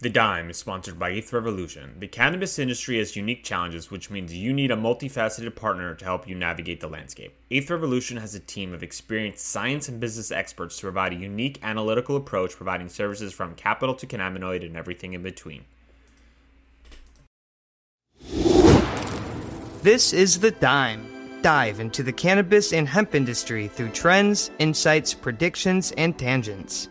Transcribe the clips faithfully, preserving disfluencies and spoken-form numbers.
The Dime is sponsored by Eighth Revolution. The cannabis industry has unique challenges, which means you need a multifaceted partner to help you navigate the landscape. Eighth Revolution has a team of experienced science and business experts to provide a unique analytical approach, providing services from capital to cannabinoid and everything in between. This is The Dime. Dive into the cannabis and hemp industry through trends, insights, predictions, and tangents.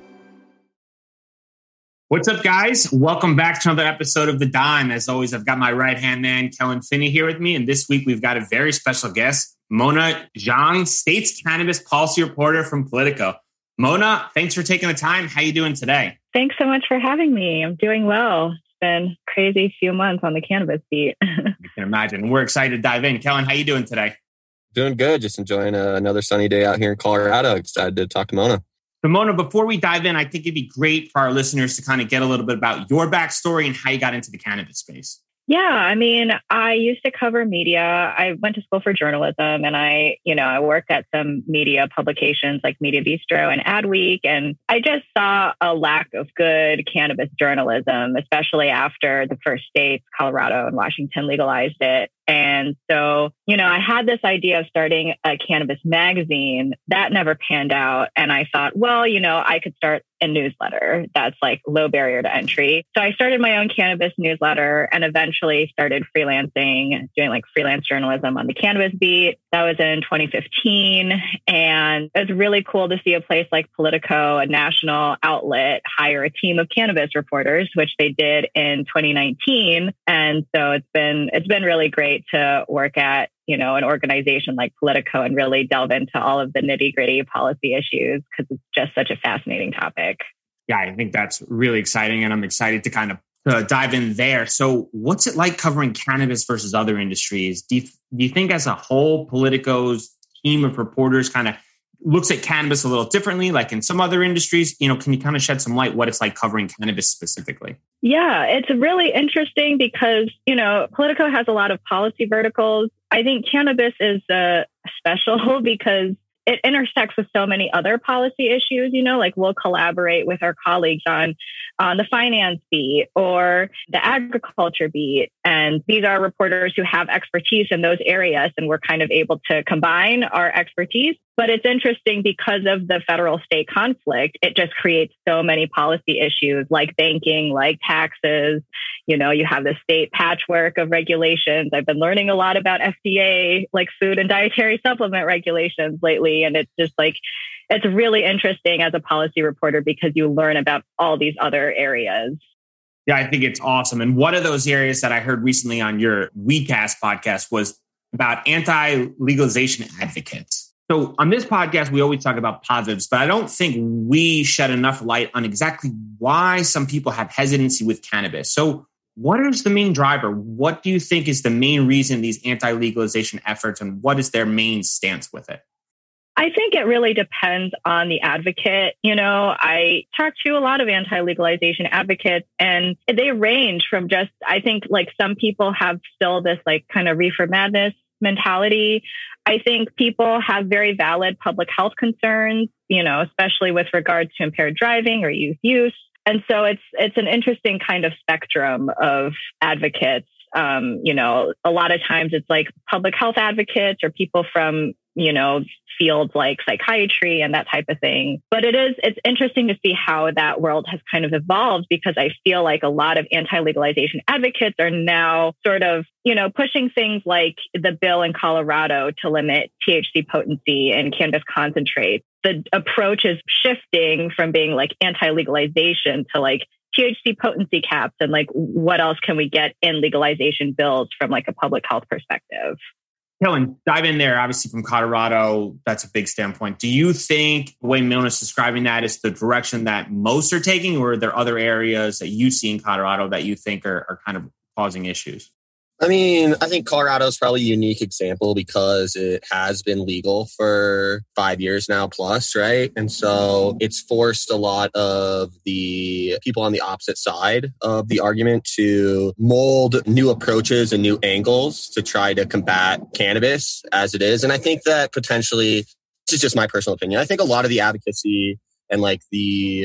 What's up, guys? Welcome back to another episode of The Dime. As always, I've got my right-hand man, Kellen Finney, here with me. And this week, we've got a very special guest, Mona Zhang, State's Cannabis Policy Reporter from Politico. Mona, thanks for taking the time. How you doing today? Thanks so much for having me. I'm doing well. It's been a crazy few months on the cannabis beat. I can imagine. We're excited to dive in. Kellen, how you doing today? Doing good. Just enjoying uh, another sunny day out here in Colorado. Excited to talk to Mona. So Mona, before we dive in, I think it'd be great for our listeners to kind of get a little bit about your backstory and how you got into the cannabis space. Yeah, I mean, I used to cover media. I went to school for journalism and I, you know, I worked at some media publications like Media Bistro and Adweek. And I just saw a lack of good cannabis journalism, especially after the first states, Colorado and Washington, legalized it. And so, you know, I had this idea of starting a cannabis magazine. That never panned out. And I thought, well, you know, I could start a newsletter that's like low barrier to entry. So I started my own cannabis newsletter and eventually started freelancing, doing like freelance journalism on the cannabis beat. That was in twenty fifteen. And it was really cool to see a place like Politico, a national outlet, hire a team of cannabis reporters, which they did in twenty nineteen. And so it's been, it's been really great to work at, you know, an organization like Politico and really delve into all of the nitty gritty policy issues because it's just such a fascinating topic. Yeah, I think that's really exciting. And I'm excited to kind of uh, dive in there. So what's it like covering cannabis versus other industries? Do you, do you think as a whole, Politico's team of reporters kind of looks at cannabis a little differently, like in some other industries? You know, can you kind of shed some light what it's like covering cannabis specifically? Yeah, it's really interesting because, you know, Politico has a lot of policy verticals. I think cannabis is uh, special because it intersects with so many other policy issues. You know, like we'll collaborate with our colleagues on, on the finance beat or the agriculture beat. And these are reporters who have expertise in those areas. And we're kind of able to combine our expertise. But it's interesting because of the federal state conflict, it just creates so many policy issues like banking, like taxes. You know, you have the state patchwork of regulations. I've been learning a lot about F D A, like food and dietary supplement regulations lately. And it's just like, it's really interesting as a policy reporter because you learn about all these other areas. Yeah, I think it's awesome. And one of those areas that I heard recently on your WeCast podcast was about anti-legalization advocates. So on this podcast, we always talk about positives, but I don't think we shed enough light on exactly why some people have hesitancy with cannabis. So what is the main driver? What do you think is the main reason these anti-legalization efforts and what is their main stance with it? I think it really depends on the advocate. You know, I talk to a lot of anti-legalization advocates and they range from just, I think like some people have still this like kind of reefer madness mentality. I think people have very valid public health concerns, you know, especially with regards to impaired driving or youth use. And so it's it's an interesting kind of spectrum of advocates. Um, you know, a lot of times it's like public health advocates or people from, you know, fields like psychiatry and that type of thing. But it is, it's interesting to see how that world has kind of evolved because I feel like a lot of anti-legalization advocates are now sort of, you know, pushing things like the bill in Colorado to limit T H C potency and cannabis concentrates. The approach is shifting from being like anti-legalization to like T H C potency caps and like what else can we get in legalization bills from like a public health perspective. Kellen, dive in there. Obviously from Colorado, that's a big standpoint. Do you think the way Mona's describing that is the direction that most are taking, or are there other areas that you see in Colorado that you think are, are kind of causing issues? I mean, I think Colorado is probably a unique example because it has been legal for five years now plus, right? And so it's forced a lot of the people on the opposite side of the argument to mold new approaches and new angles to try to combat cannabis as it is. And I think that potentially, this is just my personal opinion, I think a lot of the advocacy and like the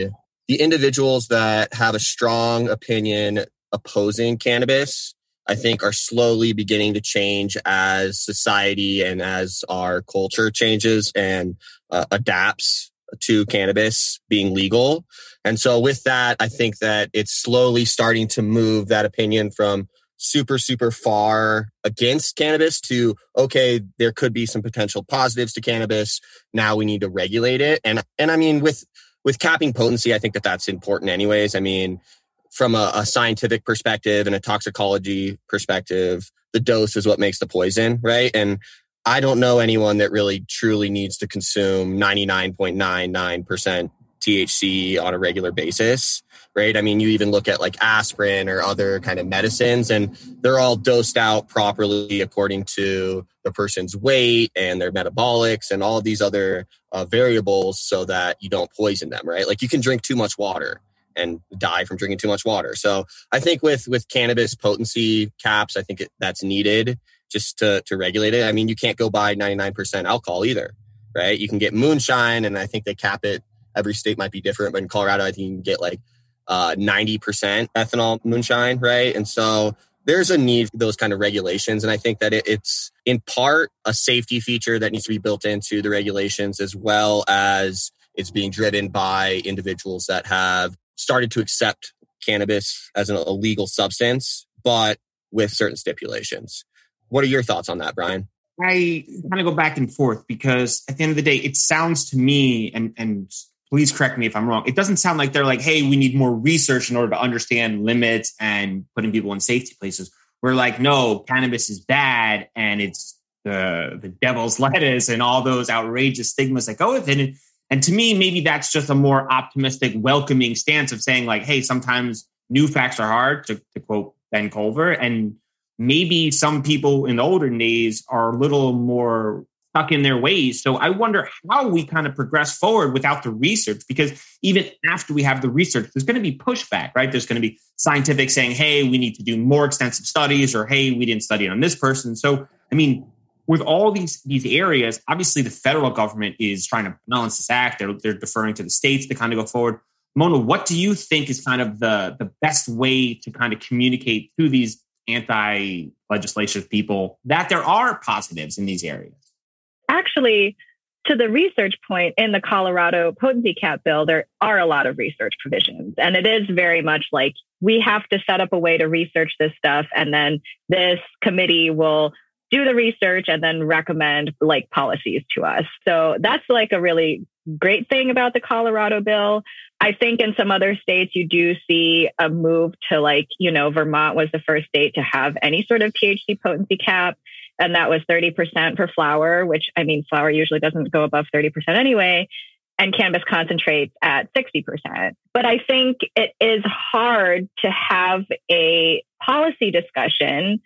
the individuals that have a strong opinion opposing cannabis, I think, are slowly beginning to change as society and as our culture changes and uh, adapts to cannabis being legal. And so with that, I think that it's slowly starting to move that opinion from super, super far against cannabis to, okay, there could be some potential positives to cannabis. Now we need to regulate it. And, and I mean, with, with capping potency, I think that that's important anyways. I mean, from a, a scientific perspective and a toxicology perspective, the dose is what makes the poison, right? And I don't know anyone that really truly needs to consume ninety-nine point nine nine percent T H C on a regular basis, right? I mean, you even look at like aspirin or other kind of medicines, and they're all dosed out properly according to the person's weight and their metabolics and all of these other uh, variables so that you don't poison them, right? Like you can drink too much water and die from drinking too much water. So I think with with cannabis potency caps, I think it, that's needed just to, to regulate it. I mean, you can't go buy ninety-nine percent alcohol either, right? You can get moonshine, and I think they cap it. Every state might be different, but in Colorado, I think you can get like uh, ninety percent ethanol moonshine, right? And so there's a need for those kind of regulations. And I think that it, it's in part a safety feature that needs to be built into the regulations, as well as it's being driven by individuals that have started to accept cannabis as an illegal substance, but with certain stipulations. What are your thoughts on that, Brian? I kind of go back and forth because at the end of the day, it sounds to me, and, and please correct me if I'm wrong, it doesn't sound like they're like, hey, we need more research in order to understand limits and putting people in safety places. We're like, no, cannabis is bad and it's the, the devil's lettuce and all those outrageous stigmas that go with it. And to me, maybe that's just a more optimistic, welcoming stance of saying like, hey, sometimes new facts are hard, to, to quote Ben Culver. And maybe some people in the older days are a little more stuck in their ways. So I wonder how we kind of progress forward without the research, because even after we have the research, there's going to be pushback, right? There's going to be scientific saying, hey, we need to do more extensive studies, or hey, we didn't study on this person. So, I mean, with all these these areas, obviously the federal government is trying to balance this act. They're, they're deferring to the states to kind of go forward. Mona, what do you think is kind of the, the best way to kind of communicate to these anti-legislative people that there are positives in these areas? Actually, to the research point, in the Colorado potency cap bill, there are a lot of research provisions. And it is very much like we have to set up a way to research this stuff. And then this committee will do the research and then recommend like policies to us. So that's like a really great thing about the Colorado bill. I think in some other states, you do see a move to like, you know, Vermont was the first state to have any sort of T H C potency cap. And that was thirty percent for flower, which I mean, flower usually doesn't go above thirty percent anyway. And cannabis concentrates at sixty percent. But I think it is hard to have a policy discussion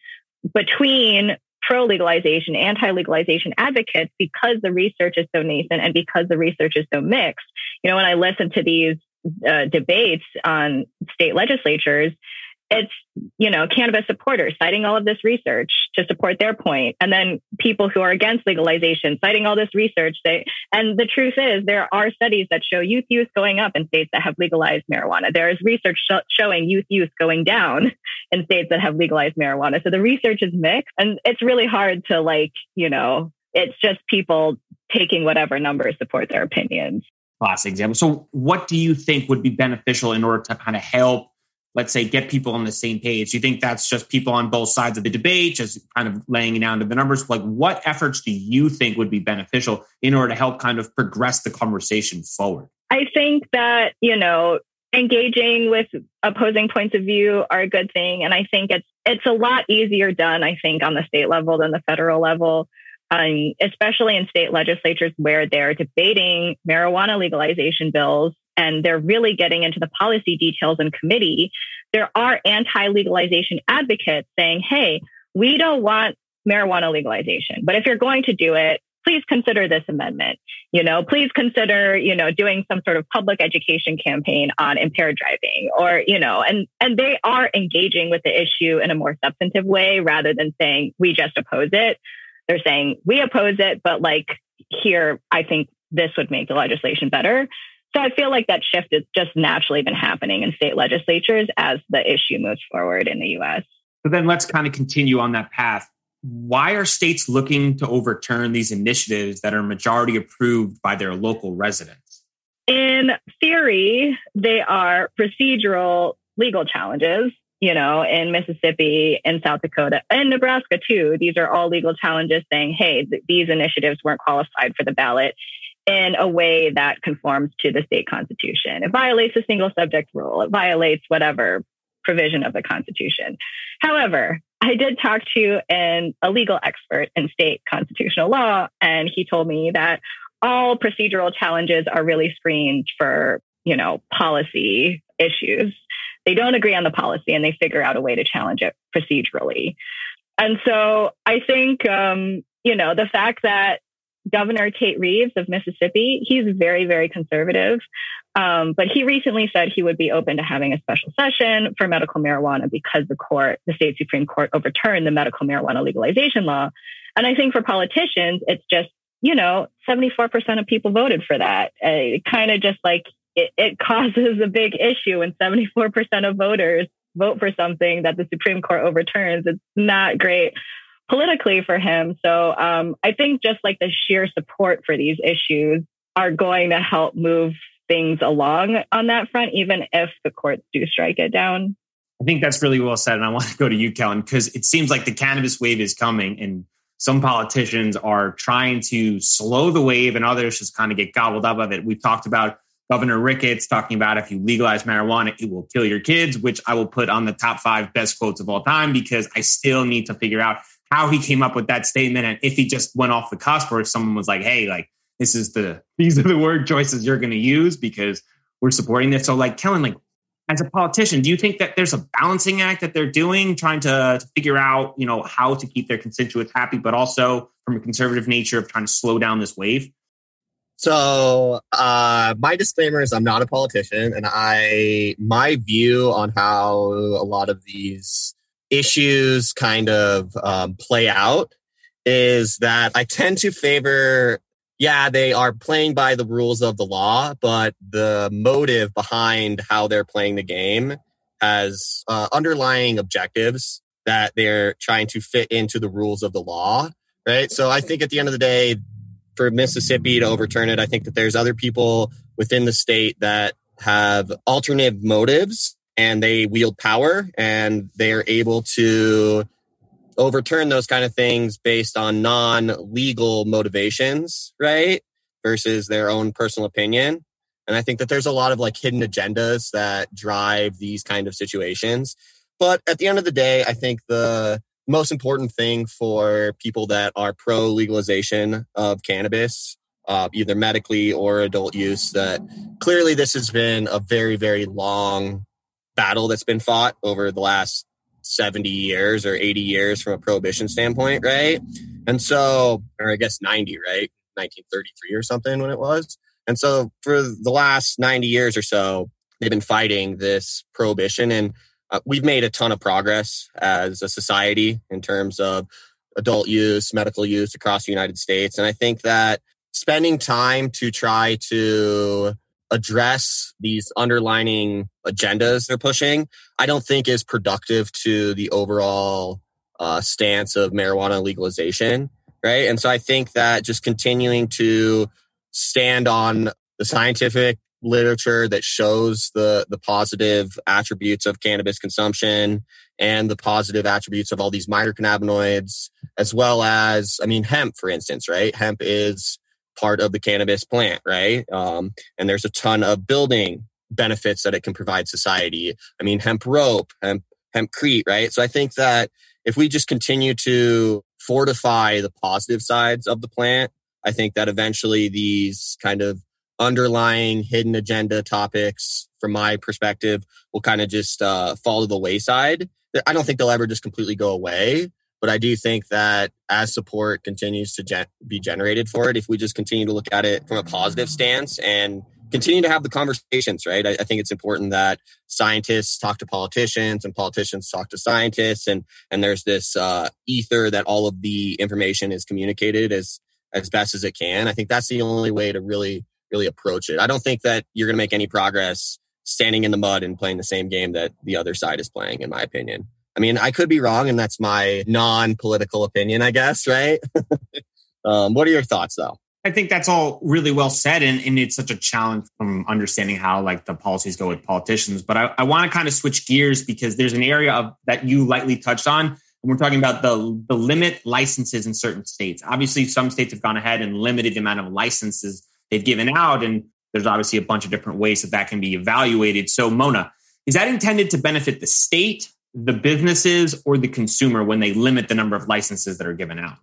between pro-legalization, anti-legalization advocates because the research is so nascent and because the research is so mixed. You know, when I listen to these uh, debates on state legislatures, it's, you know, cannabis supporters citing all of this research to support their point. And then people who are against legalization citing all this research. They, and the truth is there are studies that show youth use going up in states that have legalized marijuana. There is research sh- showing youth use going down in states that have legalized marijuana. So the research is mixed, and it's really hard to like, you know, it's just people taking whatever numbers support their opinions. Classic example. So what do you think would be beneficial in order to kind of help, let's say, get people on the same page? Do you think that's just people on both sides of the debate, just kind of laying it down to the numbers? Like, what efforts do you think would be beneficial in order to help kind of progress the conversation forward? I think that, you know, engaging with opposing points of view are a good thing. And I think it's it's a lot easier done, I think, on the state level than the federal level, um, especially in state legislatures where they're debating marijuana legalization bills. And they're really getting into the policy details in committee. There are anti-legalization advocates saying, hey, we don't want marijuana legalization, but if you're going to do it, please consider this amendment. You know, please consider, you know, doing some sort of public education campaign on impaired driving, or, you know, and, and they are engaging with the issue in a more substantive way rather than saying we just oppose it. They're saying we oppose it, but like here, I think this would make the legislation better. So I feel like that shift has just naturally been happening in state legislatures as the issue moves forward in the U S. So then let's kind of continue on that path. Why are states looking to overturn these initiatives that are majority approved by their local residents? In theory, they are procedural legal challenges. You know, in Mississippi, in South Dakota, and Nebraska too. These are all legal challenges saying, hey, th- these initiatives weren't qualified for the ballot in a way that conforms to the state constitution. It violates the single subject rule. It violates whatever provision of the Constitution. However, I did talk to an, a legal expert in state constitutional law, and he told me that all procedural challenges are really screened for, you know, policy issues. They don't agree on the policy and they figure out a way to challenge it procedurally. And so I think, um, you know, the fact that Governor Tate Reeves of Mississippi, he's very, very conservative. Um, but he recently said he would be open to having a special session for medical marijuana because the court, the state Supreme Court overturned the medical marijuana legalization law. And I think for politicians, it's just, you know, seventy-four percent of people voted for that. Uh, it kind of just like, It, it causes a big issue when seventy-four percent of voters vote for something that the Supreme Court overturns. It's not great politically for him. So um, I think just like the sheer support for these issues are going to help move things along on that front, even if the courts do strike it down. I think that's really well said. And I want to go to you, Kellen, because it seems like the cannabis wave is coming and some politicians are trying to slow the wave and others just kind of get gobbled up of it. We've talked about Governor Ricketts talking about if you legalize marijuana, it will kill your kids, which I will put on the top five best quotes of all time because I still need to figure out how he came up with that statement and if he just went off the cusp or if someone was like, hey, like this is the these are the word choices you're going to use because we're supporting this. So like Kellen, like as a politician, do you think that there's a balancing act that they're doing, trying to, to figure out, you know, how to keep their constituents happy, but also from a conservative nature of trying to slow down this wave? So uh, my disclaimer is I'm not a politician, and I my view on how a lot of these issues kind of um, play out is that I tend to favor, yeah, they are playing by the rules of the law, but the motive behind how they're playing the game has uh, underlying objectives that they're trying to fit into the rules of the law, right? So I think at the end of the day, for Mississippi to overturn it, I think that there's other people within the state that have alternative motives and they wield power and they're able to overturn those kind of things based on non-legal motivations, right? Versus their own personal opinion. And I think that there's a lot of like hidden agendas that drive these kind of situations. But at the end of the day, I think the most important thing for people that are pro legalization of cannabis, uh, either medically or adult use, that clearly this has been a very, very long battle that's been fought over the last seventy years or eighty years from a prohibition standpoint, right? And so, or I guess ninety, right? nineteen thirty-three or something when it was. And so for the last ninety years or so, they've been fighting this prohibition, and Uh, we've made a ton of progress as a society in terms of adult use, medical use across the United States. And I think that spending time to try to address these underlining agendas they're pushing, I don't think is productive to the overall uh, stance of marijuana legalization, right? And so I think that just continuing to stand on the scientific literature that shows the the positive attributes of cannabis consumption and the positive attributes of all these minor cannabinoids, as well as, I mean, hemp, for instance, right? Hemp is part of the cannabis plant, right? Um, and there's a ton of building benefits that it can provide society. I mean, hemp rope, hemp, hempcrete, right? So I think that if we just continue to fortify the positive sides of the plant, I think that eventually these kind of underlying hidden agenda topics, from my perspective, will kind of just uh, fall to the wayside. I don't think they'll ever just completely go away, but I do think that as support continues to gen- be generated for it, if we just continue to look at it from a positive stance and continue to have the conversations, right? I, I think it's important that scientists talk to politicians and politicians talk to scientists, and and there's this uh, ether that all of the information is communicated as as best as it can. I think that's the only way to really really approach it. I don't think that you're going to make any progress standing in the mud and playing the same game that the other side is playing, in my opinion. I mean, I could be wrong, and that's my non-political opinion, I guess, right? um, what are your thoughts, though? I think that's all really well said, and, and it's such a challenge from understanding how like the policies go with politicians. But I, I want to kind of switch gears because there's an area of that you lightly touched on, and we're talking about the, the limit licenses in certain states. Obviously, some states have gone ahead and limited the amount of licenses they've given out, and there's obviously a bunch of different ways that that can be evaluated. So, Mona, is that intended to benefit the state, the businesses, or the consumer when they limit the number of licenses that are given out?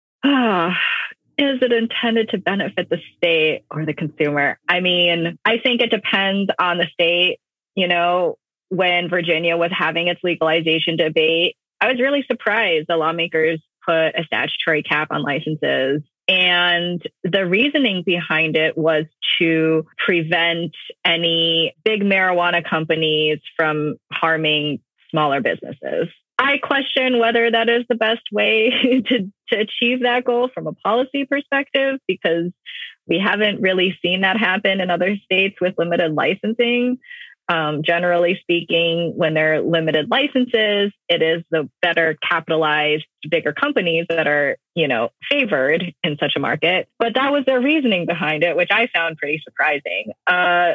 Ah, is it intended to benefit the state or the consumer? I mean, I think it depends on the state. You know, when Virginia was having its legalization debate, I was really surprised the lawmakers put a statutory cap on licenses. And the reasoning behind it was to prevent any big marijuana companies from harming smaller businesses. I question whether that is the best way to, to achieve that goal from a policy perspective, because we haven't really seen that happen in other states with limited licensing. Um, generally speaking, when there are limited licenses, it is the better capitalized, bigger companies that are, you know, favored in such a market. But that was their reasoning behind it, which I found pretty surprising. Uh,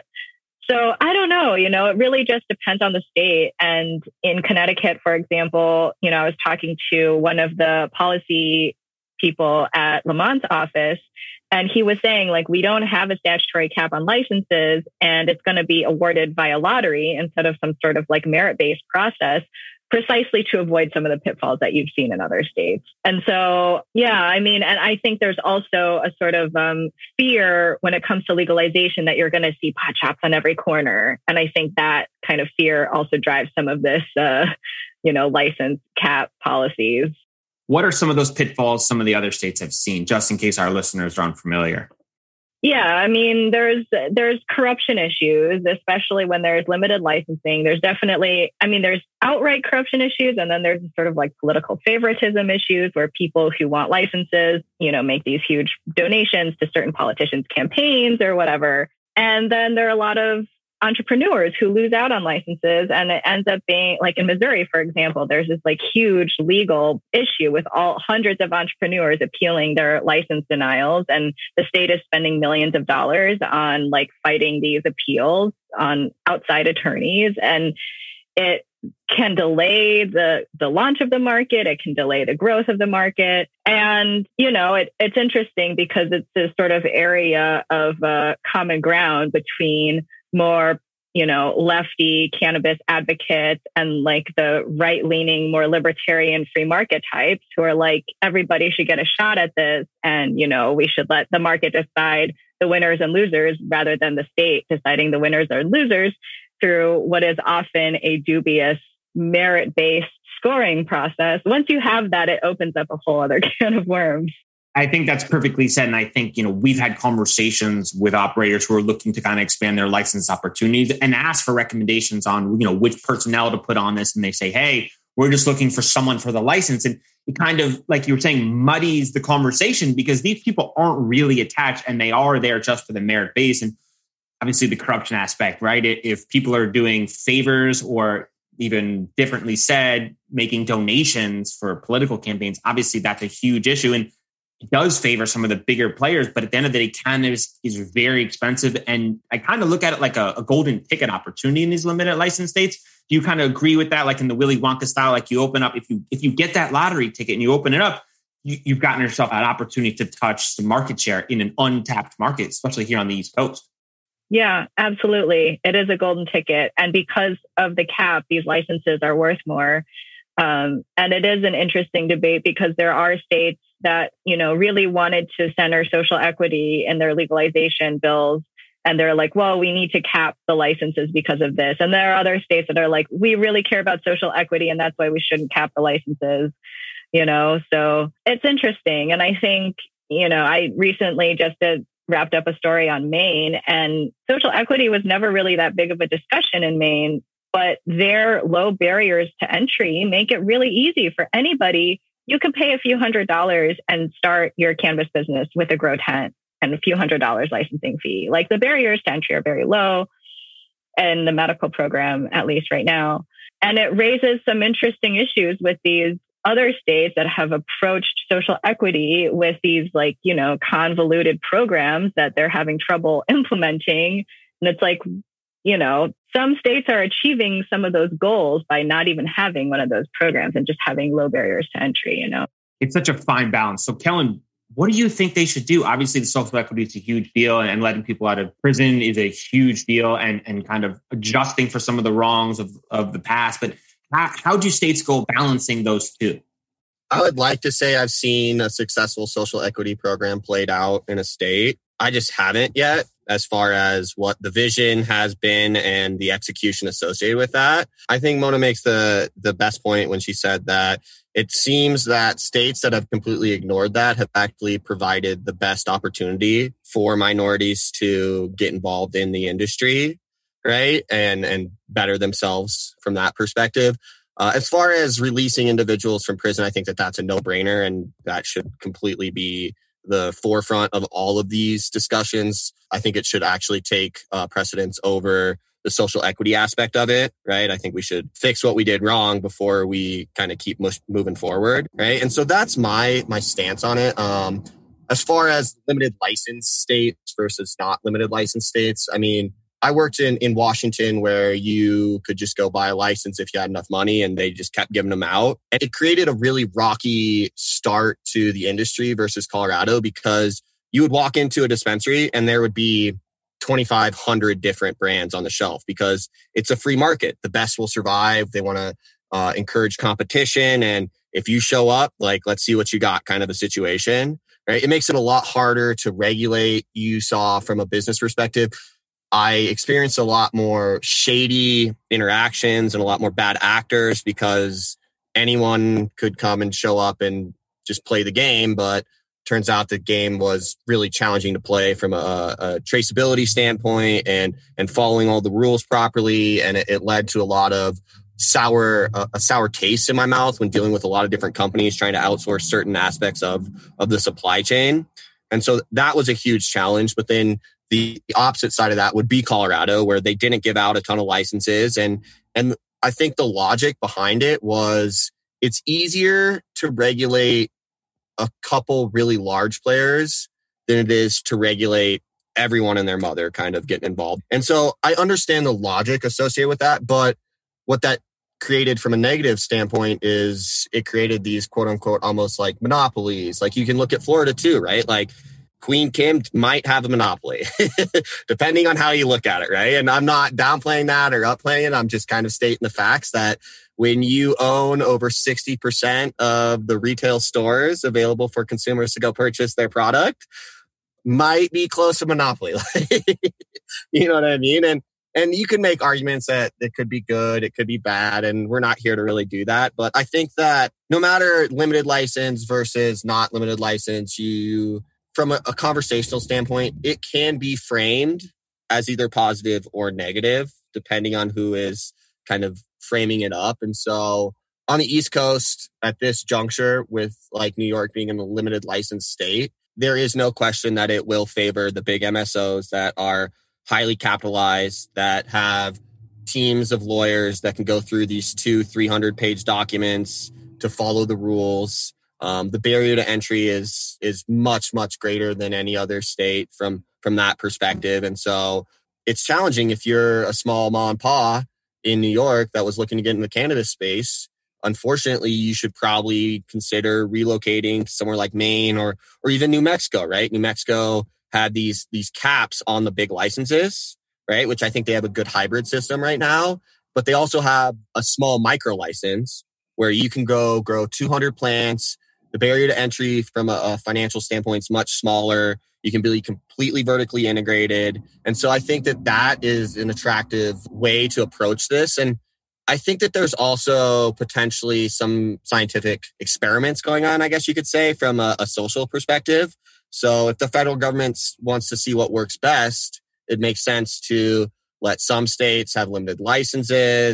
so I don't know, you know, it really just depends on the state. And in Connecticut, for example, you know, I was talking to one of the policy people at Lamont's office, and he was saying, like, we don't have a statutory cap on licenses, and it's going to be awarded via lottery instead of some sort of like merit-based process, precisely to avoid some of the pitfalls that you've seen in other states. And so, yeah, I mean, and I think there's also a sort of um, fear when it comes to legalization that you're going to see pot shops on every corner. And I think that kind of fear also drives some of this, uh, you know, license cap policies. What are some of those pitfalls some of the other states have seen, just in case our listeners are unfamiliar? Yeah, I mean, there's there's corruption issues, especially when there's limited licensing. There's definitely, I mean, there's outright corruption issues, and then there's sort of like political favoritism issues where people who want licenses, you know, make these huge donations to certain politicians' campaigns or whatever. And then there are a lot of entrepreneurs who lose out on licenses, and it ends up being like in Missouri, for example, there's this like huge legal issue with all hundreds of entrepreneurs appealing their license denials. And the state is spending millions of dollars on like fighting these appeals on outside attorneys. And it can delay the, the launch of the market. It can delay the growth of the market. And, you know, it, it's interesting because it's this sort of area of uh, common ground between more, you know, lefty cannabis advocates and like the right-leaning, more libertarian free market types who are like, everybody should get a shot at this. And, you know, we should let the market decide the winners and losers rather than the state deciding the winners or losers through what is often a dubious merit-based scoring process. Once you have that, it opens up a whole other can of worms. I think that's perfectly said. And I think, you know, we've had conversations with operators who are looking to kind of expand their license opportunities and ask for recommendations on, you know, which personnel to put on this. And they say, hey, we're just looking for someone for the license. And it kind of, like you were saying, muddies the conversation because these people aren't really attached and they are there just for the merit base. And obviously the corruption aspect, right? If people are doing favors or even differently said, making donations for political campaigns, obviously that's a huge issue. And it does favor some of the bigger players, but at the end of the day, cannabis is very expensive. And I kind of look at it like a, a golden ticket opportunity in these limited license states. Do you kind of agree with that? Like in the Willy Wonka style, like you open up, if you if you get that lottery ticket and you open it up, you, you've gotten yourself an opportunity to touch some market share in an untapped market, especially here on the East Coast. Yeah, absolutely. It is a golden ticket. And because of the cap, these licenses are worth more. Um, and it is an interesting debate because there are states that, you know, really wanted to center social equity in their legalization bills. And they're like, well, we need to cap the licenses because of this. And there are other states that are like, we really care about social equity and that's why we shouldn't cap the licenses, you know? So it's interesting. And I think, you know, I recently just did, wrapped up a story on Maine, and social equity was never really that big of a discussion in Maine, but their low barriers to entry make it really easy for anybody. You can pay a few hundred dollars and start your cannabis business with a grow tent. and a few hundred dollars licensing fee. Like the barriers to entry are very low in the medical program, at least right now. And it raises some interesting issues with these other states that have approached social equity with these like, you know, convoluted programs that they're having trouble implementing. And it's like, you know, some states are achieving some of those goals by not even having one of those programs and just having low barriers to entry, you know. It's such a fine balance. So Kellen, what do you think they should do? Obviously, the social equity is a huge deal, and letting people out of prison is a huge deal, and, and kind of adjusting for some of the wrongs of, of the past. But how, how do states go balancing those two? I would like to say I've seen a successful social equity program played out in a state. I just haven't yet, as far as what the vision has been and the execution associated with that. I think Mona makes the, the best point when she said that it seems that states that have completely ignored that have actually provided the best opportunity for minorities to get involved in the industry, right? And, and better themselves from that perspective. Uh, as far as releasing individuals from prison, I think that that's a no-brainer, and that should completely be the forefront of all of these discussions. I think it should actually take uh, precedence over the social equity aspect of it, right? I think we should fix what we did wrong before we kind of keep mush- moving forward, right? And so that's my my stance on it. Um, as far as limited license states versus not limited license states, I mean, I worked in, in Washington where you could just go buy a license if you had enough money, and they just kept giving them out. And it created a really rocky start to the industry versus Colorado, because you would walk into a dispensary and there would be twenty-five hundred different brands on the shelf, because it's a free market. The best will survive. They want to uh, encourage competition. And if you show up, like, let's see what you got kind of a situation, right? It makes it a lot harder to regulate. You saw from a business perspective, I experienced a lot more shady interactions and a lot more bad actors, because anyone could come and show up and just play the game. But turns out the game was really challenging to play from a, a traceability standpoint and, and following all the rules properly. And it, it led to a lot of sour, uh, a sour taste in my mouth when dealing with a lot of different companies trying to outsource certain aspects of, of the supply chain. And so that was a huge challenge. But then the opposite side of that would be Colorado, where they didn't give out a ton of licenses. And, and I think the logic behind it was it's easier to regulate a couple really large players than it is to regulate everyone and their mother kind of getting involved. And so I understand the logic associated with that, but what that created from a negative standpoint is it created these quote unquote almost like monopolies. Like you can look at Florida too, right? Like Queen Kim might have a monopoly, depending on how you look at it, right? And I'm not downplaying that or upplaying it. I'm just kind of stating the facts that when you own over sixty percent of the retail stores available for consumers to go purchase their product, might be close to monopoly. You know what I mean? And and you can make arguments that it could be good, it could be bad, and we're not here to really do that. But I think that no matter limited license versus not limited license, you... from a, a conversational standpoint, it can be framed as either positive or negative, depending on who is kind of framing it up. And so on the East Coast at this juncture, with like New York being in a limited license state, there is no question that it will favor the big M S Os that are highly capitalized, that have teams of lawyers that can go through these two, three hundred page documents to follow the rules. Um, the barrier to entry is is much, much greater than any other state from, from that perspective. And so it's challenging if you're a small mom and pop in New York that was looking to get in the cannabis space. Unfortunately, you should probably consider relocating to somewhere like Maine or or even New Mexico, right? New Mexico had these these caps on the big licenses, right? Which I think they have a good hybrid system right now. But they also have a small micro license where you can go grow two hundred plants. The barrier to entry from a, a financial standpoint is much smaller. You can be completely vertically integrated. And so I think that that is an attractive way to approach this. And I think that there's also potentially some scientific experiments going on, I guess you could say, from a, a social perspective. So if the federal government wants to see what works best, it makes sense to let some states have limited licenses,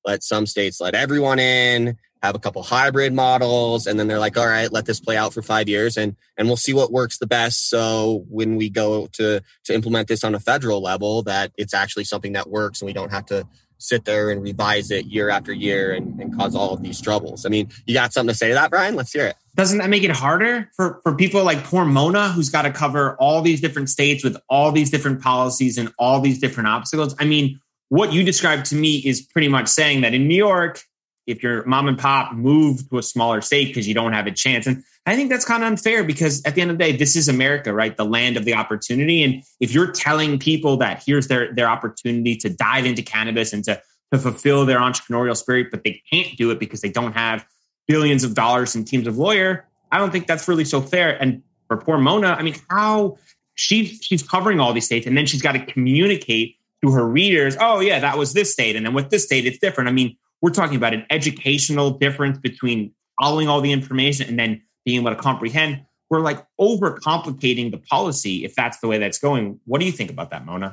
let some states let everyone in, have a couple hybrid models, and then they're like, all right, let this play out for five years and and we'll see what works the best. So when we go to to implement this on a federal level, that it's actually something that works and we don't have to sit there and revise it year after year and, and cause all of these troubles. I mean, you got something to say to that, Brian? Let's hear it. Doesn't that make it harder for, for people like poor Mona, who's got to cover all these different states with all these different policies and all these different obstacles? I mean, what you described to me is pretty much saying that in New York, if your mom and pop move to a smaller state because you don't have a chance. And I think that's kind of unfair because at the end of the day, this is America, right? The land of the opportunity. And if you're telling people that here's their, their opportunity to dive into cannabis and to, to fulfill their entrepreneurial spirit, but they can't do it because they don't have billions of dollars in teams of lawyer, I don't think that's really so fair. And for poor Mona, I mean, how she, she's covering all these states and then she's got to communicate to her readers, oh yeah, that was this state. And then with this state, it's different. I mean, we're talking about an educational difference between following all the information and then being able to comprehend. We're like overcomplicating the policy if that's the way that's going. What do you think about that, Mona?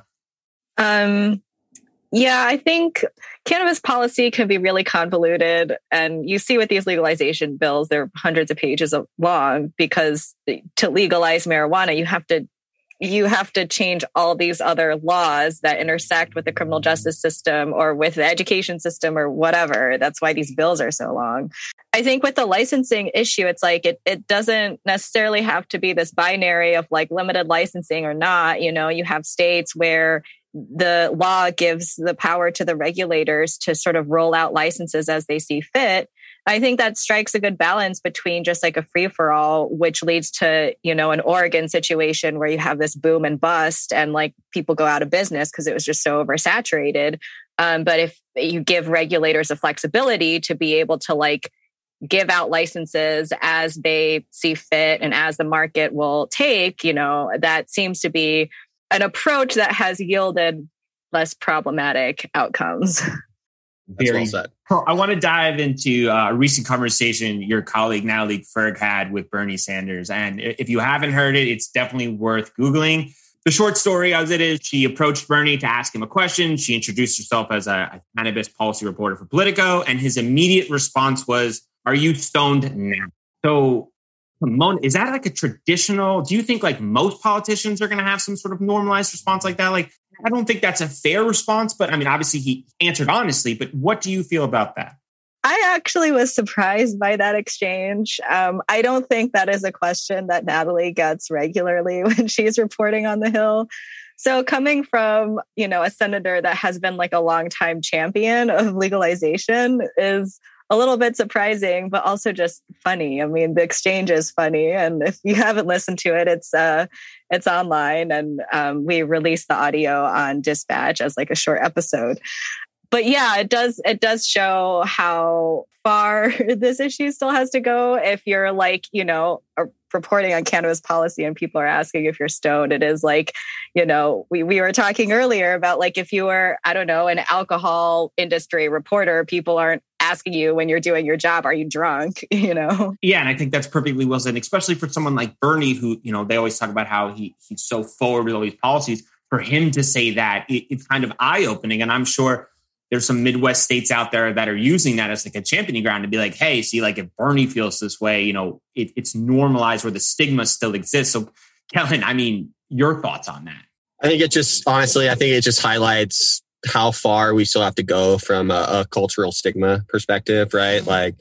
Um, yeah, I think cannabis policy can be really convoluted. And you see with these legalization bills, they're hundreds of pages long because to legalize marijuana, you have to you have to change all these other laws that intersect with the criminal justice system or with the education system or whatever. That's why these bills are so long. I think with the licensing issue, it's like it it doesn't necessarily have to be this binary of like limited licensing or not. You know, you have states where the law gives the power to the regulators to sort of roll out licenses as they see fit. I think that strikes a good balance between just like a free for all, which leads to, you know, an Oregon situation where you have this boom and bust and like people go out of business because it was just so oversaturated. Um, but if you give regulators the flexibility to be able to like give out licenses as they see fit and as the market will take, you know, that seems to be an approach that has yielded less problematic outcomes. That's well said. I want to dive into a recent conversation your colleague Natalie Ferg had with Bernie Sanders. And if you haven't heard it, it's definitely worth Googling. The short story as it is, she approached Bernie to ask him a question. She introduced herself as a cannabis policy reporter for Politico. And his immediate response was, "Are you stoned now?" So is that like a traditional, do you think like most politicians are going to have some sort of normalized response like that? Like, I don't think that's a fair response, but I mean, obviously he answered honestly, but what do you feel about that? I actually was surprised by that exchange. Um, I don't think that is a question that Natalie gets regularly when she's reporting on the Hill. So coming from, you know, a senator that has been like a longtime champion of legalization is a little bit surprising, but also just funny. I mean, the exchange is funny. And if you haven't listened to it, it's uh, it's online. And um, we released the audio on Dispatch as like a short episode. But yeah, it does it does show how far this issue still has to go. If you're like, you know, reporting on cannabis policy and people are asking if you're stoned, it is like, you know, we, we were talking earlier about like if you were, I don't know, an alcohol industry reporter, people aren't asking you when you're doing your job, are you drunk? You know? Yeah. And I think that's perfectly well said, especially for someone like Bernie, who, you know, they always talk about how he he's so forward with all these policies. For him to say that, it, it's kind of eye-opening. And I'm sure there's some Midwest states out there that are using that as like a championing ground to be like, hey, see, like if Bernie feels this way, you know, it, it's normalized where the stigma still exists. So Kellen, I mean, your thoughts on that? I think it just, honestly, I think it just highlights how far we still have to go from a, a cultural stigma perspective, right? Like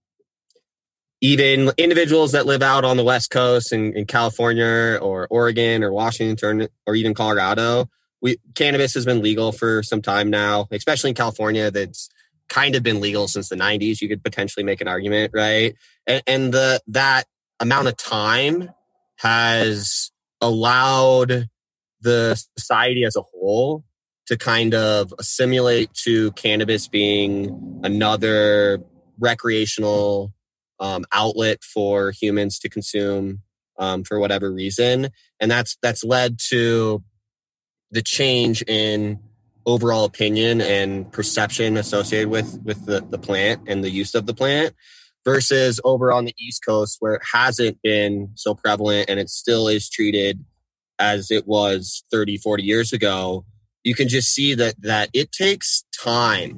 even individuals that live out on the West Coast in, in California or Oregon or Washington or even Colorado, we cannabis has been legal for some time now, especially in California. That's kind of been legal since the nineties. You could potentially make an argument, right? And, and the that amount of time has allowed the society as a whole to kind of assimilate to cannabis being another recreational um, outlet for humans to consume um, for whatever reason. And that's that's led to the change in overall opinion and perception associated with, with the, the plant and the use of the plant versus over on the East Coast where it hasn't been so prevalent and it still is treated as it was thirty, forty years ago. You can just see that that it takes time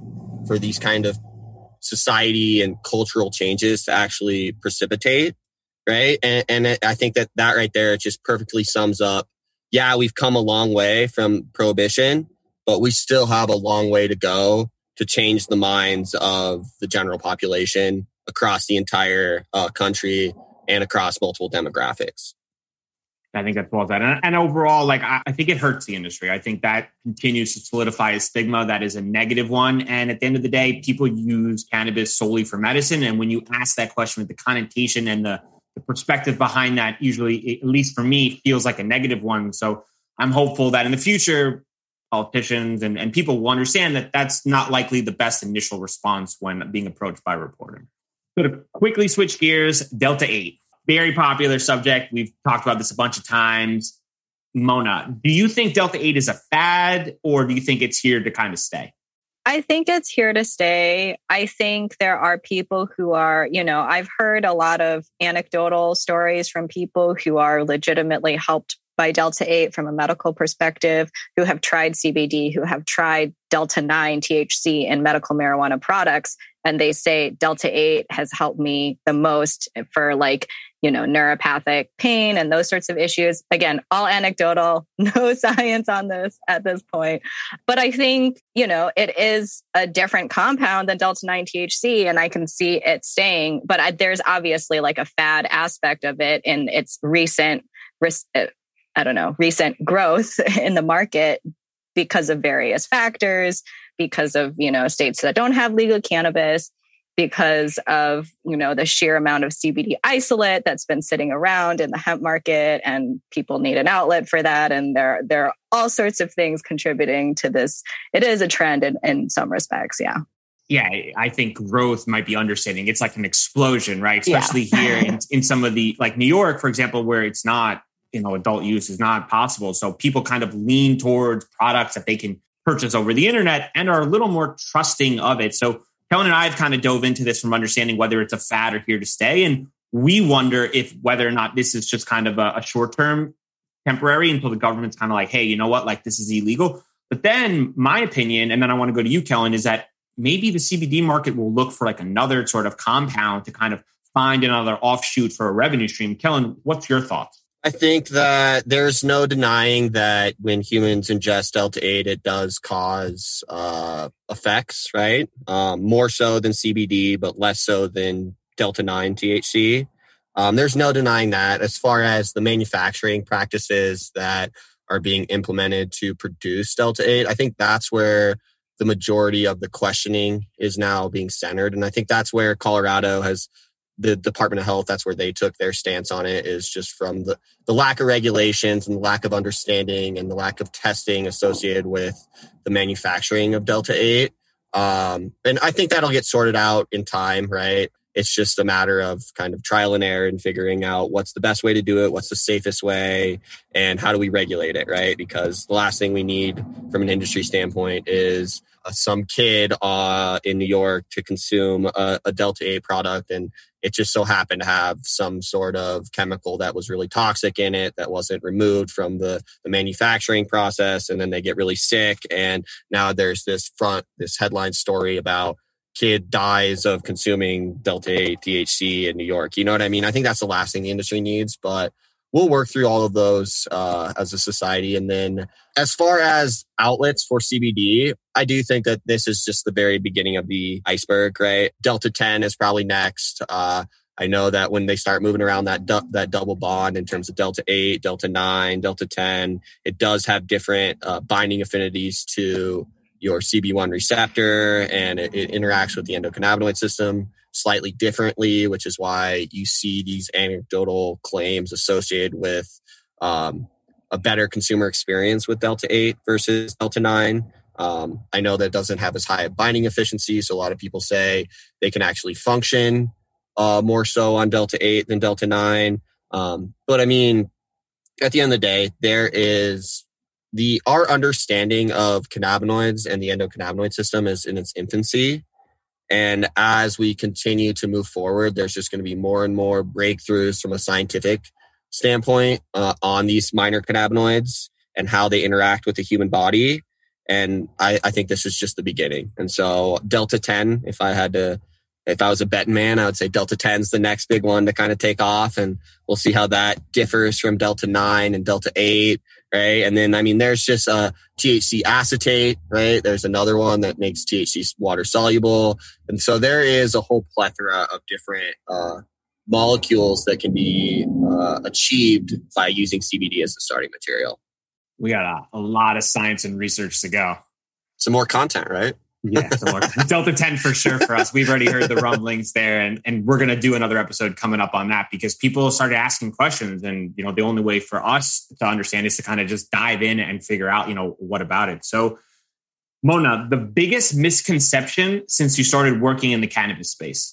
for these kind of society and cultural changes to actually precipitate, right? And, and I think that that right there just perfectly sums up, yeah, we've come a long way from prohibition, but we still have a long way to go to change the minds of the general population across the entire uh, country and across multiple demographics. I think that's well said. And, and overall, like, I, I think it hurts the industry. I think that continues to solidify a stigma that is a negative one. And at the end of the day, people use cannabis solely for medicine. And when you ask that question with the connotation and the, the perspective behind that, usually, at least for me, feels like a negative one. So I'm hopeful that in the future, politicians and, and people will understand that that's not likely the best initial response when being approached by reporting. So to quickly switch gears, Delta eight. Very popular subject. We've talked about this a bunch of times. Mona, do you think Delta eight is a fad, or do you think it's here to kind of stay? I think it's here to stay. I think there are people who are, you know, I've heard a lot of anecdotal stories from people who are legitimately helped by Delta eight from a medical perspective, who have tried C B D, who have tried Delta nine T H C in medical marijuana products. And they say Delta eight has helped me the most for, like, you know, neuropathic pain and those sorts of issues. Again, all anecdotal, no science on this at this point. But I think, you know, it is a different compound than Delta nine T H C, and I can see it staying. But I, there's obviously like a fad aspect of it in its recent, I don't know, recent growth in the market because of various factors, because of, you know, states that don't have legal cannabis, because of, you know, the sheer amount of C B D isolate that's been sitting around in the hemp market, and people need an outlet for that. And there, there are all sorts of things contributing to this. It is a trend in, in some respects. Yeah. Yeah, I think growth might be understating. It's like an explosion, right? Especially yeah. here in, in some of the, like New York, for example, where it's not, you know, adult use is not possible. So people kind of lean towards products that they can purchase over the internet and are a little more trusting of it. So Kellen and I have kind of dove into this from understanding whether it's a fad or here to stay. And we wonder if whether or not this is just kind of a, a short-term temporary until the government's kind of like, hey, you know what, like this is illegal. But then my opinion, and then I want to go to you, Kellen, is that maybe the C B D market will look for like another sort of compound to kind of find another offshoot for a revenue stream. Kellen, what's your thoughts? I think that there's no denying that when humans ingest Delta eight, it does cause uh, effects, right? Um, more so than C B D, but less so than Delta nine T H C. Um, there's no denying that. As far as the manufacturing practices that are being implemented to produce Delta eight, I think that's where the majority of the questioning is now being centered. And I think that's where Colorado has, the Department of Health, that's where they took their stance on it, is just from the, the lack of regulations and the lack of understanding and the lack of testing associated with the manufacturing of Delta eight. Um, and I think that'll get sorted out in time, right? It's just a matter of kind of trial and error and figuring out what's the best way to do it, what's the safest way, and how do we regulate it, right? Because the last thing we need from an industry standpoint is uh, some kid uh, in New York to consume a, a Delta eight product, and it just so happened to have some sort of chemical that was really toxic in it that wasn't removed from the, the manufacturing process, and then they get really sick. And now there's this front, this headline story about kid dies of consuming Delta eight T H C in New York. You know what I mean? I think that's the last thing the industry needs, but we'll work through all of those uh, as a society. And then as far as outlets for C B D, I do think that this is just the very beginning of the iceberg, right? Delta ten is probably next. Uh, I know that when they start moving around that du- that double bond in terms of Delta eight, Delta nine, Delta ten, it does have different uh, binding affinities to your C B one receptor, and it, it interacts with the endocannabinoid system slightly differently, which is why you see these anecdotal claims associated with um, a better consumer experience with Delta eight versus Delta nine. Um, I know that it doesn't have as high a binding efficiency, so a lot of people say they can actually function uh, more so on Delta eight than Delta nine. Um, but I mean, at the end of the day, there is the our understanding of cannabinoids and the endocannabinoid system is in its infancy. And as we continue to move forward, there's just going to be more and more breakthroughs from a scientific standpoint uh, on these minor cannabinoids and how they interact with the human body. And I, I think this is just the beginning. And so Delta ten, if I had to, if I was a betting man, I would say Delta ten is the next big one to kind of take off. And we'll see how that differs from Delta nine and Delta eight, right? And then, I mean, there's just a T H C acetate, right? There's another one that makes T H C water soluble. And so there is a whole plethora of different uh, molecules that can be uh, achieved by using C B D as the starting material. We got a, a lot of science and research to go. Some more content, right? Yeah, some more. Delta ten for sure for us. We've already heard the rumblings there, and, and we're going to do another episode coming up on that because people started asking questions, and you know the only way for us to understand is to kind of just dive in and figure out, you know, what about it. So, Mona, the biggest misconception since you started working in the cannabis space.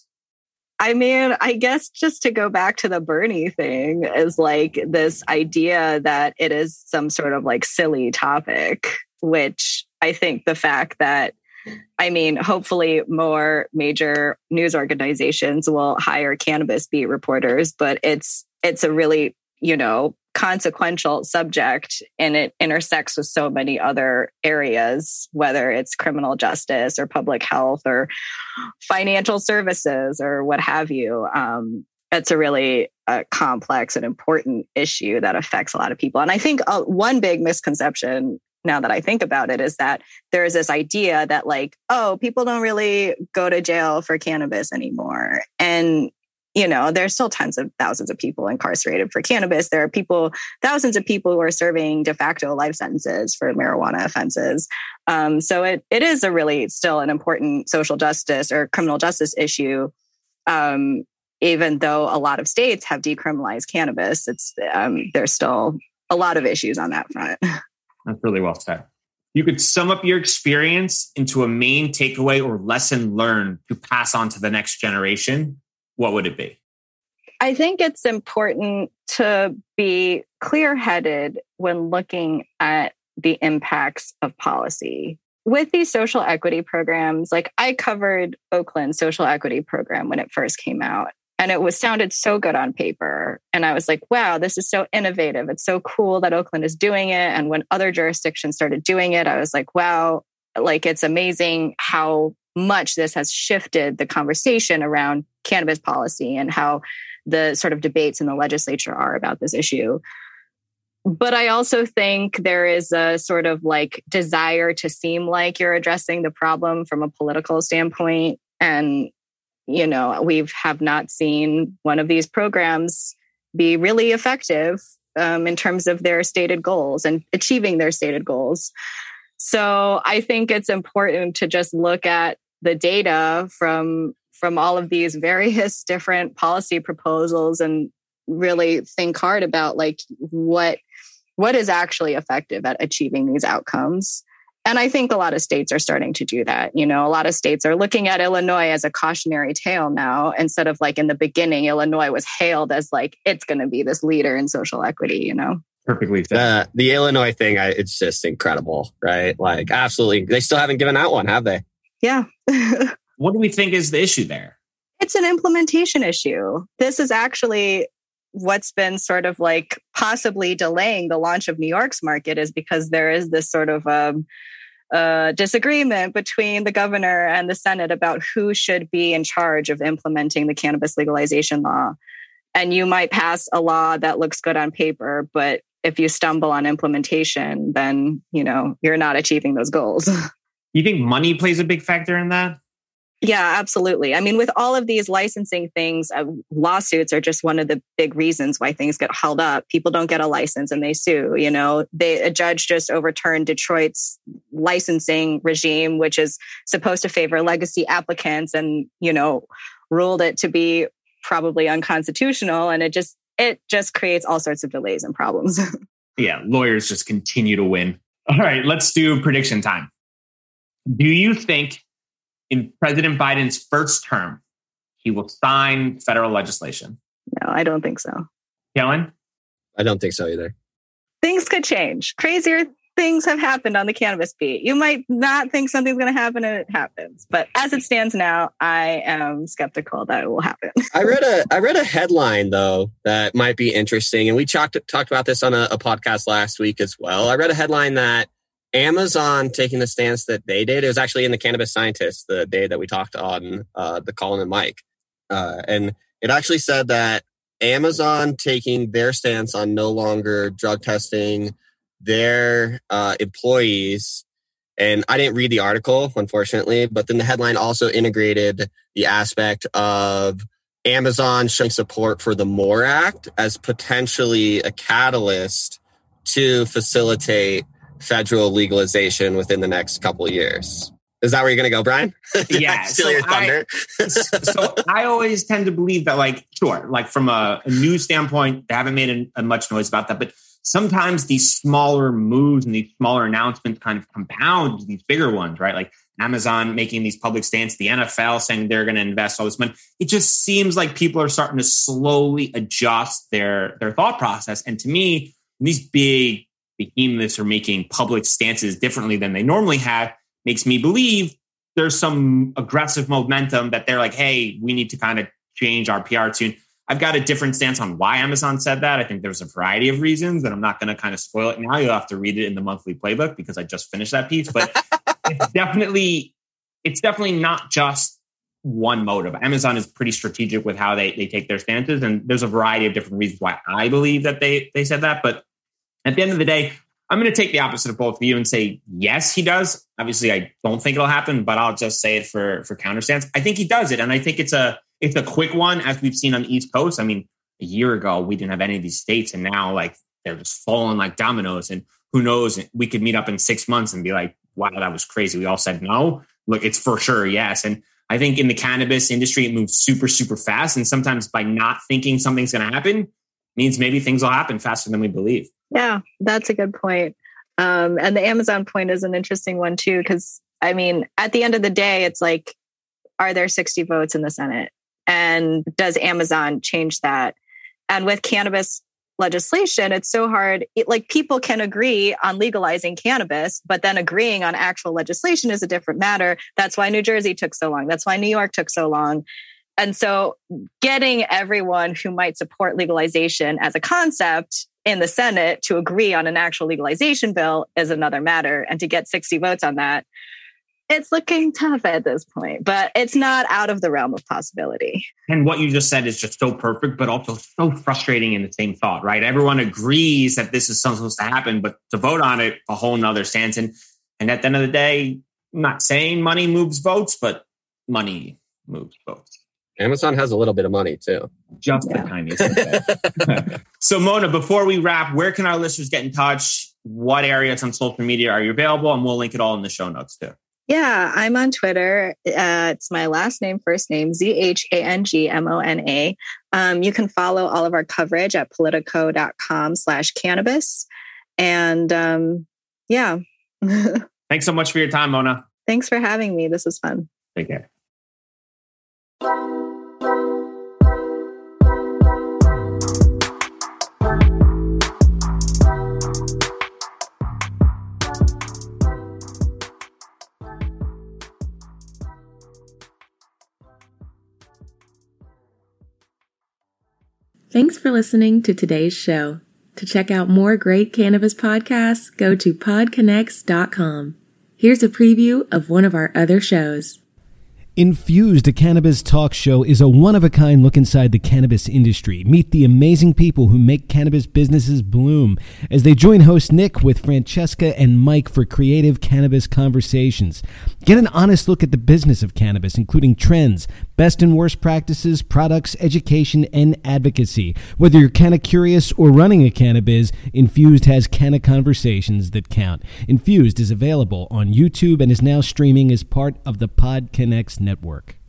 I mean, I guess just to go back to the Bernie thing is like this idea that it is some sort of like silly topic, which I think the fact that, I mean, hopefully more major news organizations will hire cannabis beat reporters, but it's, it's a really, you know, consequential subject and it intersects with so many other areas, whether it's criminal justice or public health or financial services or what have you. Um, it's a really uh, complex and important issue that affects a lot of people. And I think uh, one big misconception, now that I think about it, is that there's this idea that like, oh, people don't really go to jail for cannabis anymore. And you know, there's still tens of thousands of people incarcerated for cannabis. There are people, thousands of people who are serving de facto life sentences for marijuana offenses. Um, so it it is a really still an important social justice or criminal justice issue. Um, even though a lot of states have decriminalized cannabis, it's um, there's still a lot of issues on that front. That's really well said. You could sum up your experience into a main takeaway or lesson learned to pass on to the next generation. What would it be? I think it's important to be clear-headed when looking at the impacts of policy. With these social equity programs, like I covered Oakland's social equity program when it first came out, and it was sounded so good on paper. And I was like, wow, this is so innovative. It's so cool that Oakland is doing it. And when other jurisdictions started doing it, I was like, wow, like it's amazing how much this has shifted the conversation around cannabis policy and how the sort of debates in the legislature are about this issue. But I also think there is a sort of like desire to seem like you're addressing the problem from a political standpoint. And, you know, we have not seen one of these programs be really effective um, in terms of their stated goals and achieving their stated goals. So I think it's important to just look at the data from from all of these various different policy proposals and really think hard about like what what is actually effective at achieving these outcomes. And I think a lot of states are starting to do that. You know, a lot of states are looking at Illinois as a cautionary tale now, instead of like in the beginning, Illinois was hailed as like, it's going to be this leader in social equity, you know? Perfectly said. Uh, the Illinois thing, I, it's just incredible, right? Like, absolutely. They still haven't given out one, have they? Yeah. What do we think is the issue there? It's an implementation issue. This is actually what's been sort of like possibly delaying the launch of New York's market, is because there is this sort of um, uh, disagreement between the governor and the Senate about who should be in charge of implementing the cannabis legalization law. And you might pass a law that looks good on paper, but if you stumble on implementation, then, you know, you're not achieving those goals. You think money plays a big factor in that? Yeah, absolutely. I mean, with all of these licensing things, uh, lawsuits are just one of the big reasons why things get held up. People don't get a license and they sue. You know, they, a judge just overturned Detroit's licensing regime, which is supposed to favor legacy applicants, and, you know, ruled it to be probably unconstitutional. And it just, it just creates all sorts of delays and problems. Yeah, lawyers just continue to win. All right, let's do prediction time. Do you think in President Biden's first term, he will sign federal legislation? No, I don't think so. Kellen? I don't think so either. Things could change. Crazier things have happened on the cannabis beat. You might not think something's going to happen and it happens. But as it stands now, I am skeptical that it will happen. I read a I read a headline, though, that might be interesting. And we talked, talked about this on a, a podcast last week as well. I read a headline that Amazon taking the stance that they did, it was actually in the Cannabis Scientist the day that we talked on uh, the Colin and Mike. Uh, and it actually said that Amazon taking their stance on no longer drug testing their uh, employees. And I didn't read the article, unfortunately, but then the headline also integrated the aspect of Amazon showing support for the MORE Act as potentially a catalyst to facilitate federal legalization within the next couple of years. Is that where you're going to go, Brian? Yeah. Steal so your thunder. I, so I always tend to believe that, like, sure, like from a, a news standpoint, they haven't made a, a much noise about that, but sometimes these smaller moves and these smaller announcements kind of compound these bigger ones, right? Like Amazon making these public stance, the N F L saying they're going to invest all this money. It just seems like people are starting to slowly adjust their, their thought process. And to me, these big behemoths are making public stances differently than they normally have, makes me believe there's some aggressive momentum that they're like, hey, we need to kind of change our P R tune. I've got a different stance on why Amazon said that. I think there's a variety of reasons that I'm not going to kind of spoil it now. You'll have to read it in the monthly playbook because I just finished that piece. But it's definitely, it's definitely not just one motive. Amazon is pretty strategic with how they, they take their stances. And there's a variety of different reasons why I believe that they, they said that. But at the end of the day, I'm going to take the opposite of both of you and say, yes, he does. Obviously, I don't think it'll happen, but I'll just say it for, for counter stance. I think he does it. And I think it's a, It's a quick one, as we've seen on the East Coast. I mean, a year ago, we didn't have any of these states, and now like they're just falling like dominoes. And who knows, we could meet up in six months and be like, wow, that was crazy. We all said no. Look, it's for sure yes. And I think in the cannabis industry, it moves super, super fast. And sometimes by not thinking something's going to happen means maybe things will happen faster than we believe. Yeah, that's a good point. Um, and the Amazon point is an interesting one too, because I mean, at the end of the day, it's like, are there sixty votes in the Senate? And does Amazon change that? And with cannabis legislation, it's so hard. It, like people can agree on legalizing cannabis, but then agreeing on actual legislation is a different matter. That's why New Jersey took so long. That's why New York took so long. And so getting everyone who might support legalization as a concept in the Senate to agree on an actual legalization bill is another matter. And to get sixty votes on that, it's looking tough at this point, but it's not out of the realm of possibility. And what you just said is just so perfect, but also so frustrating in the same thought, right? Everyone agrees that this is supposed to happen, but to vote on it, a whole nother stance. And, and at the end of the day, I'm not saying money moves votes, but money moves votes. Amazon has a little bit of money too. Just yeah. the tiniest. So Mona, before we wrap, where can our listeners get in touch? What areas on social media are you available? And we'll link it all in the show notes too. Yeah, I'm on Twitter. Uh, it's my last name, first name, Z H A N G M O N A. Um, you can follow all of our coverage at politico.com slash cannabis. And um, yeah. Thanks so much for your time, Mona. Thanks for having me. This was fun. Take care. Thanks for listening to today's show. To check out more great cannabis podcasts, go to pod connects dot com. Here's a preview of one of our other shows. Infused, a cannabis talk show, is a one-of-a-kind look inside the cannabis industry. Meet the amazing people who make cannabis businesses bloom as they join host Nick with Francesca and Mike for creative cannabis conversations. Get an honest look at the business of cannabis, including trends, best and worst practices, products, education, and advocacy. Whether you're canna curious or running a cannabis, Infused has canna conversations that count. Infused is available on YouTube and is now streaming as part of the Pod Connects network.